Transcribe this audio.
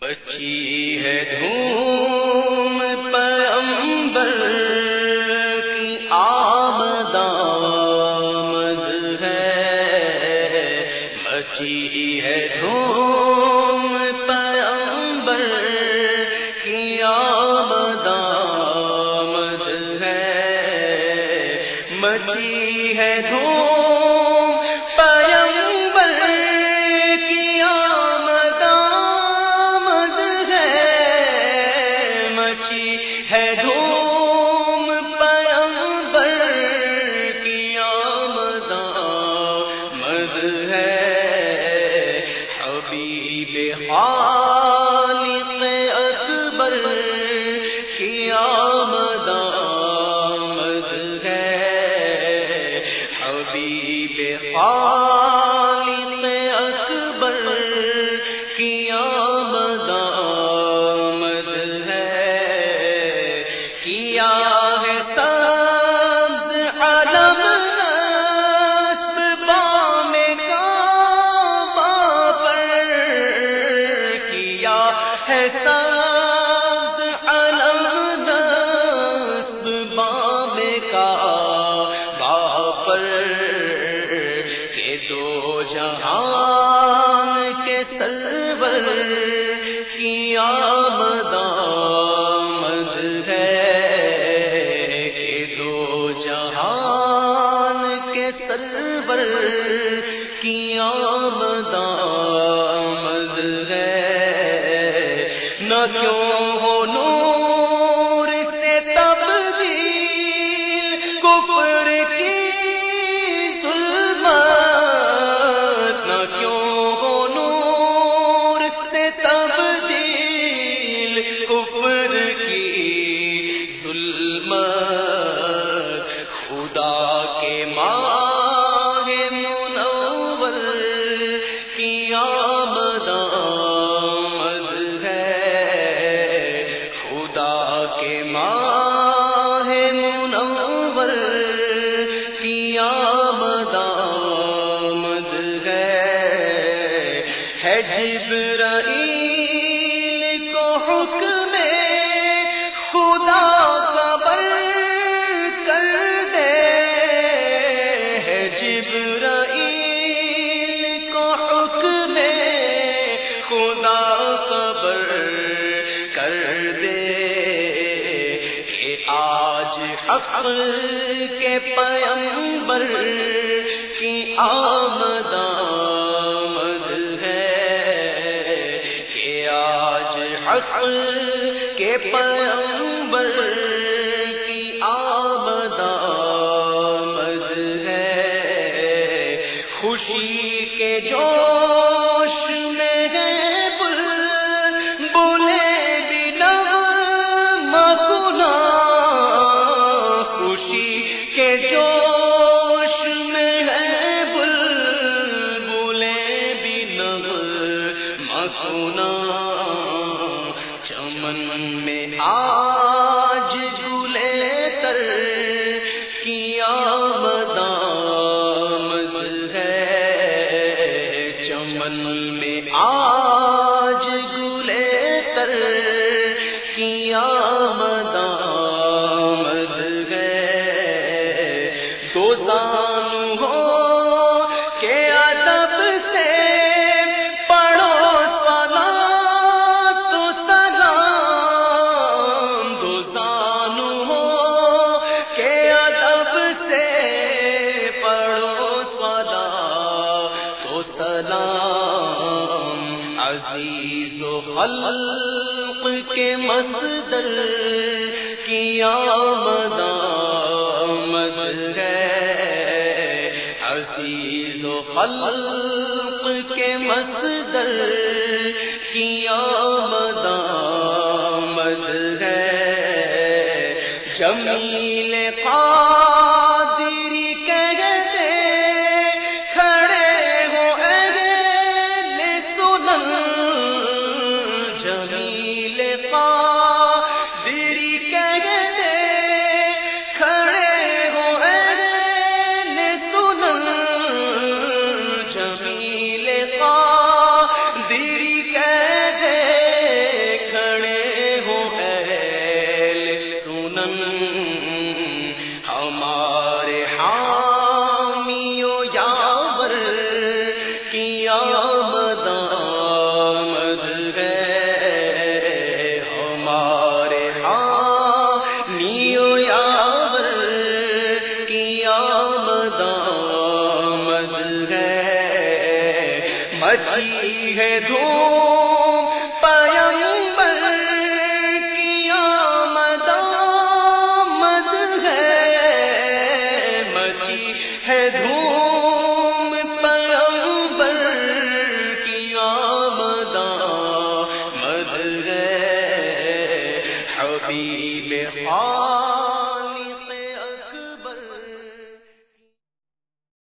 مچی ہے دھوم پیغمبر کی آمد آمد ہے، مچی ہے دھوم پیغمبر کی آمد آمد ہے، مچی ہے دھوم ہے دھوم پیغمبر کی آمد آمد ہے، حبیب خالق اکبر کی آمد آمد ہے، حبیب خالق اکبر کی آمد آمد ہے، کیا ہے سبز علم نصب بام کعبہ پر، کیا ہے سبز علم نصب بام کعبہ پر، کہ دو جہان کے سرور کی آمد آمد ہے، جہان کے سرور کی آمد آمد ہے، نہ کیوں ہو نور سے تبدیل کفر کی ظلمت، نہ کیوں ہو نور سے تبدیل کفر کی ظلمت، خدا کے ماہ منور کی آمد آمد ہے، خدا کے ماہ منور کی آمد آمد ہے جبرائیل کو حکم خدا جبرائیل کو حکم خدا خبر کر دے، کہ آج حق کے پیغمبر کی آمد آمد ہے، کہ آج حق کے پیغمبر کی آمد آمد ہے، خوشی کے جوش میں ہے بلبلے بنا مکنا، خوشی کے جوش میں ہے بلبلے بنا مکنا، چمن میں آج جھولے تر کی آمد آمد ہے، چمن میں آج جھولے تر کی آمد آمد ہے، دو زانو ہو کہ ادب سے پڑھو صلاۃ و سلام، دو زانو ہو کہ ادب سے پڑھو صلاۃ و سلام، عزیز و خلق کے مصدر کی آمد آمد ہے، عزیز و خلق کے مصدر کی آمد آمد ہے، جمیل قادری کہتے کھڑے ہو اہل سنن، جمیل قادری کہتے کھڑے ہو اہل سنن، جمیل قادری کہتے آمد آمد ہے ہمارے حامی و یاور کی آمد آمد ہے، مچی ہے دھوم